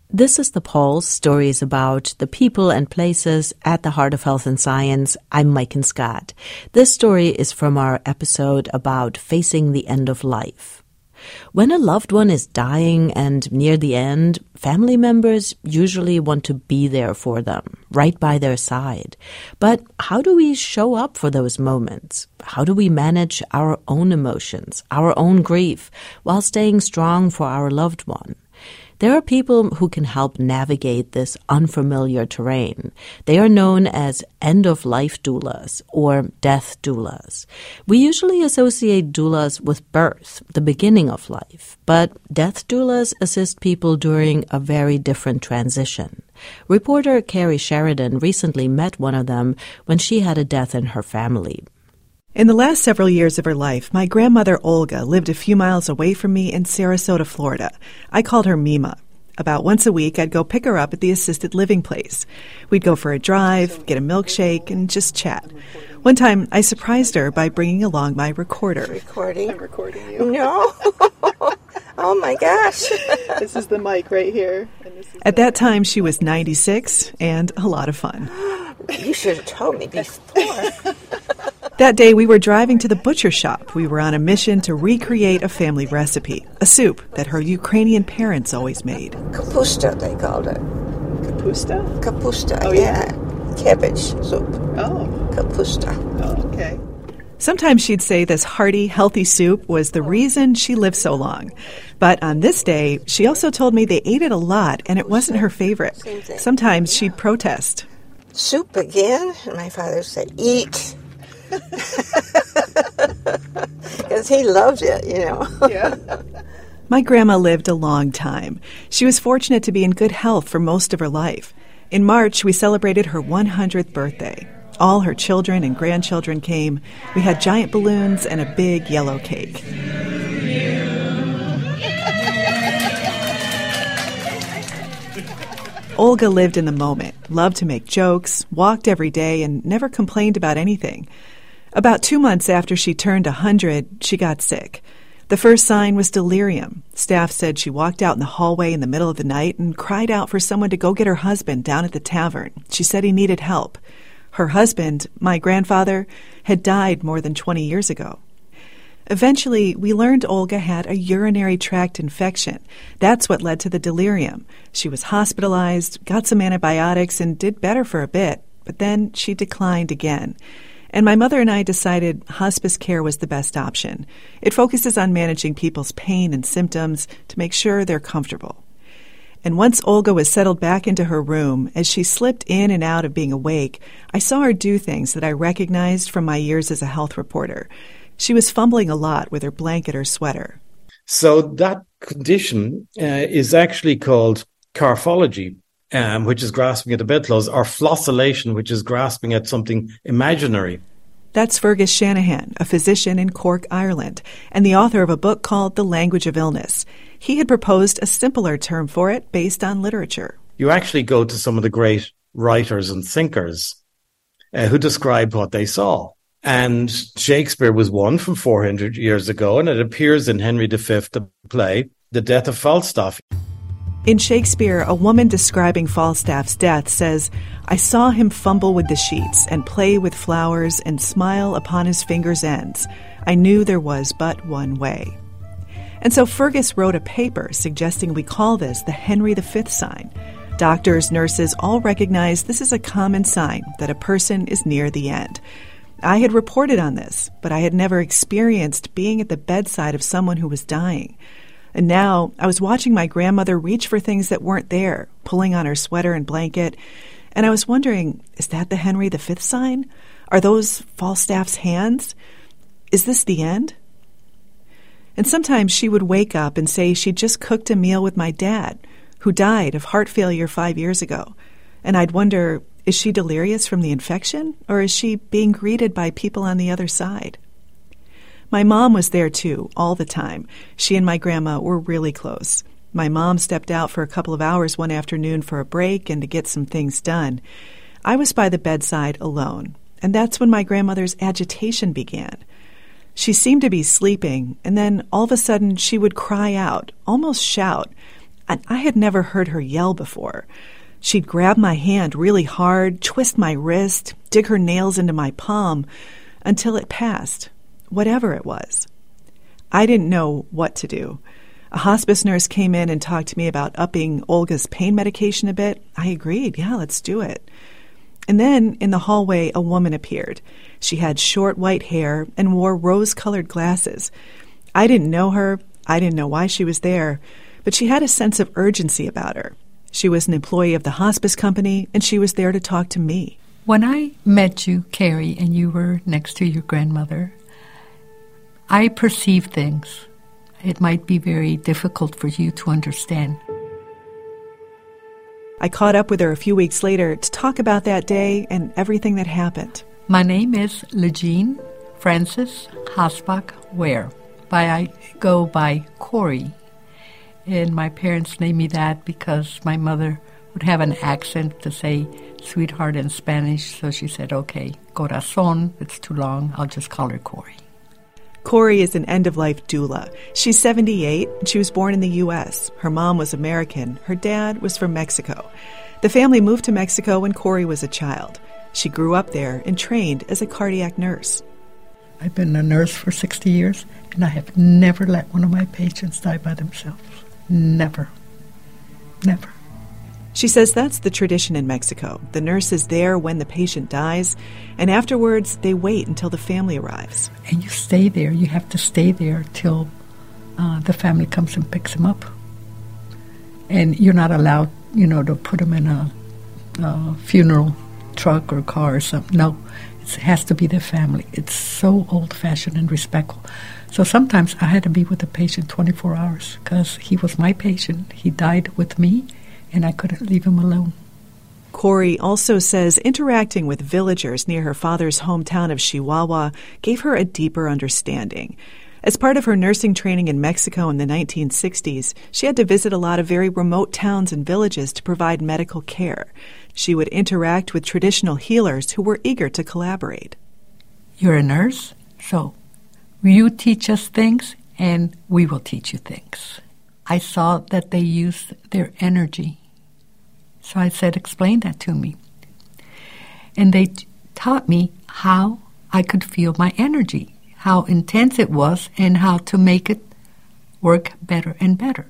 This is The Pulse, stories about the people and places at the heart of health and science. I'm Maiken Scott. This story is from our episode about facing the end of life. When a loved one is dying and near the end, family members usually want to be there for them, right by their side. But how do we show up for those moments? How do we manage our own emotions, our own grief, while staying strong for our loved one? There are people who can help navigate this unfamiliar terrain. They are known as end-of-life doulas or death doulas. We usually associate doulas with birth, the beginning of life, but death doulas assist people during a very different transition. Reporter Carrie Sheridan recently met one of them when she had a death in her family. In the last several years of her life, my grandmother Olga lived a few miles away from me in Sarasota, Florida. I called her Mima. About once a week, I'd go pick her up at the assisted living place. We'd go for a drive, get a milkshake, and just chat. One time, I surprised her by bringing along my recorder. Recording? I'm recording you. No. Oh, my gosh. This is the mic right here. At that time, she was 96 and a lot of fun. You should have told me before. That day, we were driving to the butcher shop. We were on a mission to recreate a family recipe, a soup that her Ukrainian parents always made. Kapusta, they called it. Kapusta? Kapusta, oh, yeah. Cabbage soup. Oh. Kapusta. Oh, okay. Sometimes she'd say this hearty, healthy soup was the reason she lived so long. But on this day, she also told me they ate it a lot and it wasn't her favorite. Sometimes she'd protest. Soup again? And my father said, eat. Because he loved it, you know. Yeah. My grandma lived a long time. She was fortunate to be in good health for most of her life. In March, we celebrated her 100th birthday. All her children and grandchildren came. We had giant balloons and a big yellow cake. Olga lived in the moment, loved to make jokes, walked every day, and never complained about anything. About 2 months after she turned 100, she got sick. The first sign was delirium. Staff said she walked out in the hallway in the middle of the night and cried out for someone to go get her husband down at the tavern. She said he needed help. Her husband, my grandfather, had died more than 20 years ago. Eventually, we learned Olga had a urinary tract infection. That's what led to the delirium. She was hospitalized, got some antibiotics, and did better for a bit, but then she declined again. And my mother and I decided hospice care was the best option. It focuses on managing people's pain and symptoms to make sure they're comfortable. And once Olga was settled back into her room, as she slipped in and out of being awake, I saw her do things that I recognized from my years as a health reporter. She was fumbling a lot with her blanket or sweater. So that condition is actually called carphology, which is grasping at the bedclothes, or flossilation, which is grasping at something imaginary. That's Fergus Shanahan, a physician in Cork, Ireland, and the author of a book called The Language of Illness. He had proposed a simpler term for it based on literature. You actually go to some of the great writers and thinkers who described what they saw. And Shakespeare was one from 400 years ago, and it appears in Henry V, the play, The Death of Falstaff. In Shakespeare, a woman describing Falstaff's death says, "I saw him fumble with the sheets and play with flowers and smile upon his fingers' ends. I knew there was but one way." And so Fergus wrote a paper suggesting we call this the Henry V sign. Doctors, nurses all recognize this is a common sign that a person is near the end. I had reported on this, but I had never experienced being at the bedside of someone who was dying. And now I was watching my grandmother reach for things that weren't there, pulling on her sweater and blanket, and I was wondering, is that the Henry V sign? Are those Falstaff's hands? Is this the end? And sometimes she would wake up and say she'd just cooked a meal with my dad, who died of heart failure 5 years ago. And I'd wonder, is she delirious from the infection, or is she being greeted by people on the other side? My mom was there too, all the time. She and my grandma were really close. My mom stepped out for a couple of hours one afternoon for a break and to get some things done. I was by the bedside alone, and that's when my grandmother's agitation began. She seemed to be sleeping, and then all of a sudden she would cry out, almost shout, And I had never heard her yell before. She'd grab my hand really hard, twist my wrist, dig her nails into my palm, until it passed, whatever it was. I didn't know what to do. A hospice nurse came in and talked to me about upping Olga's pain medication a bit. I agreed, yeah, let's do it. And then, in the hallway, a woman appeared. She had short white hair and wore rose-colored glasses. I didn't know her. I didn't know why she was there. But she had a sense of urgency about her. She was an employee of the hospice company, and she was there to talk to me. When I met you, Carrie, and you were next to your grandmother, I perceived things. It might be very difficult for you to understand. I caught up with her a few weeks later to talk about that day and everything that happened. My name is Legine Frances Hasbach Ware. I go by Corey. And my parents named me that because my mother would have an accent to say sweetheart in Spanish. So she said, okay, corazón, it's too long. I'll just call her Corey. Corey is an end-of-life doula. She's 78, and she was born in the U.S. Her mom was American. Her dad was from Mexico. The family moved to Mexico when Corey was a child. She grew up there and trained as a cardiac nurse. I've been a nurse for 60 years, and I have never let one of my patients die by themselves. Never. Never. She says that's the tradition in Mexico. The nurse is there when the patient dies, and afterwards they wait until the family arrives. And you stay there. You have to stay there till the family comes and picks him up. And you're not allowed, to put him in a funeral truck or car or something. No, it has to be the family. It's so old-fashioned and respectful. So sometimes I had to be with the patient 24 hours because he was my patient. He died with me, and I couldn't leave him alone. Corey also says interacting with villagers near her father's hometown of Chihuahua gave her a deeper understanding. As part of her nursing training in Mexico in the 1960s, she had to visit a lot of very remote towns and villages to provide medical care. She would interact with traditional healers who were eager to collaborate. You're a nurse, so you teach us things, and we will teach you things. I saw that they used their energy. So I said, explain that to me. And they taught me how I could feel my energy, how intense it was, and how to make it work better and better.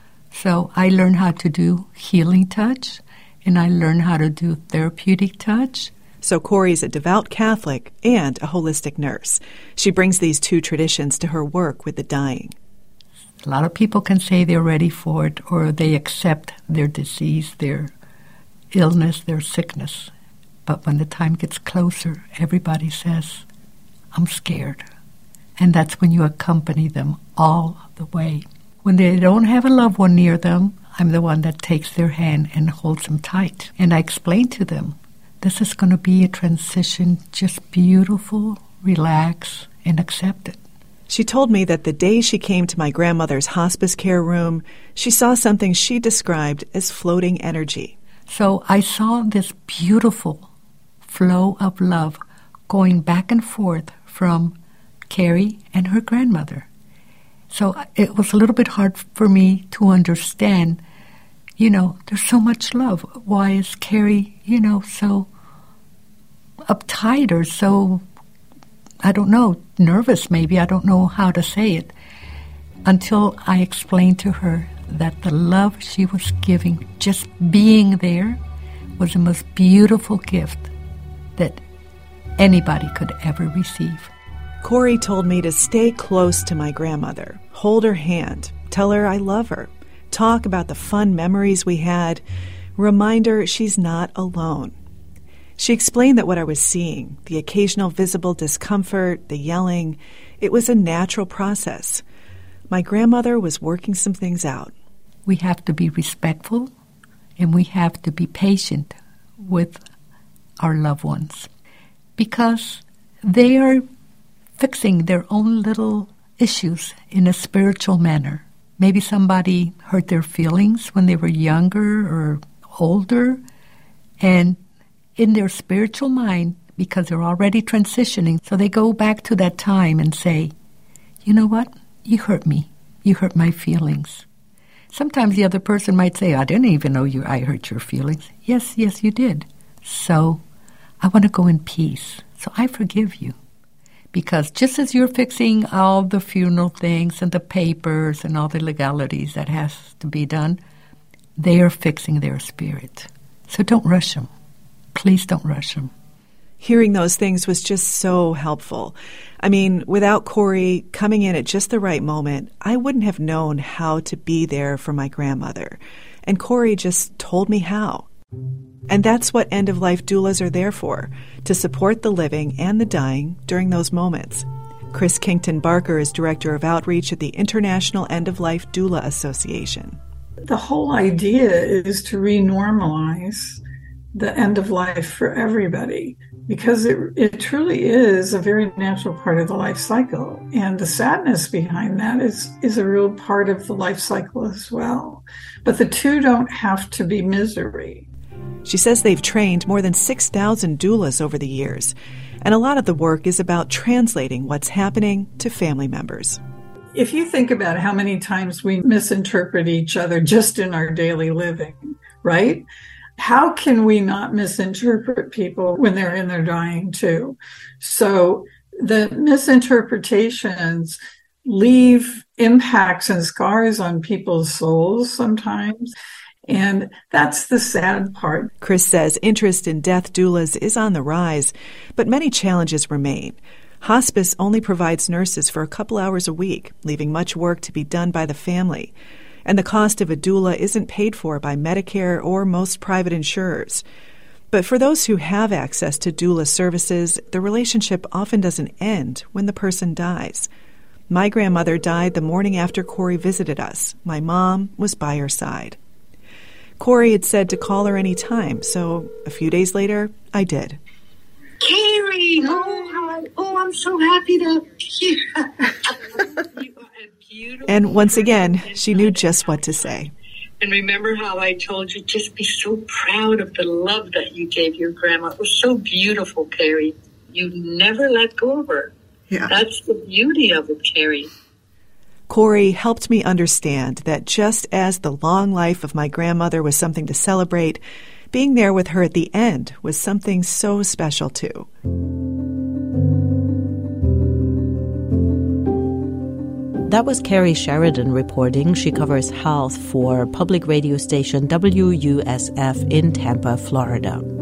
So I learned how to do healing touch, and I learned how to do therapeutic touch. So Corey's a devout Catholic and a holistic nurse. She brings these two traditions to her work with the dying. A lot of people can say they're ready for it, or they accept their disease, their illness, their sickness. But when the time gets closer, everybody says, I'm scared. And that's when you accompany them all the way. When they don't have a loved one near them, I'm the one that takes their hand and holds them tight. And I explain to them, this is going to be a transition, just beautiful, relax, and accept it. She told me that the day she came to my grandmother's hospice care room, she saw something she described as floating energy. So I saw this beautiful flow of love going back and forth from Carrie and her grandmother. So it was a little bit hard for me to understand, there's so much love. Why is Carrie, so uptight or so, I don't know, nervous maybe, I don't know how to say it, until I explained to her that the love she was giving, just being there, was the most beautiful gift that anybody could ever receive. Corey told me to stay close to my grandmother, hold her hand, tell her I love her, talk about the fun memories we had, remind her she's not alone. She explained that what I was seeing, the occasional visible discomfort, the yelling, it was a natural process. My grandmother was working some things out. We have to be respectful, and we have to be patient with our loved ones, because they are fixing their own little issues in a spiritual manner. Maybe somebody hurt their feelings when they were younger or older, and in their spiritual mind, because they're already transitioning, so they go back to that time and say, you know what? You hurt me. You hurt my feelings. Sometimes the other person might say, I didn't even know I hurt your feelings. Yes, you did. So I want to go in peace. So I forgive you. Because just as you're fixing all the funeral things and the papers and all the legalities that has to be done, they are fixing their spirit. So don't rush them. Please don't rush them. Hearing those things was just so helpful. I mean, without Corey coming in at just the right moment, I wouldn't have known how to be there for my grandmother. And Corey just told me how. And that's what end-of-life doulas are there for, to support the living and the dying during those moments. Chris Kington Barker is Director of Outreach at the International End-of-Life Doula Association. The whole idea is to renormalize the end of life for everybody, because it truly is a very natural part of the life cycle. And the sadness behind that is a real part of the life cycle as well. But the two don't have to be misery. She says they've trained more than 6,000 doulas over the years, and a lot of the work is about translating what's happening to family members. If you think about how many times we misinterpret each other just in our daily living, right? How can we not misinterpret people when they're in their dying too? So the misinterpretations leave impacts and scars on people's souls sometimes. And that's the sad part. Chris says interest in death doulas is on the rise, but many challenges remain. Hospice only provides nurses for a couple hours a week, leaving much work to be done by the family. And the cost of a doula isn't paid for by Medicare or most private insurers. But for those who have access to doula services, the relationship often doesn't end when the person dies. My grandmother died the morning after Corey visited us. My mom was by her side. Corey had said to call her any time, so a few days later, I did. Carrie! Oh, I'm so happy to hear. You are a beautiful And once again, she knew just what to say. And remember how I told you, just be so proud of the love that you gave your grandma. It was so beautiful, Carrie. You never let go of her. Yeah. That's the beauty of it, Carrie. Corey helped me understand that just as the long life of my grandmother was something to celebrate, being there with her at the end was something so special too. That was Carrie Sheridan reporting. She covers health for public radio station WUSF in Tampa, Florida.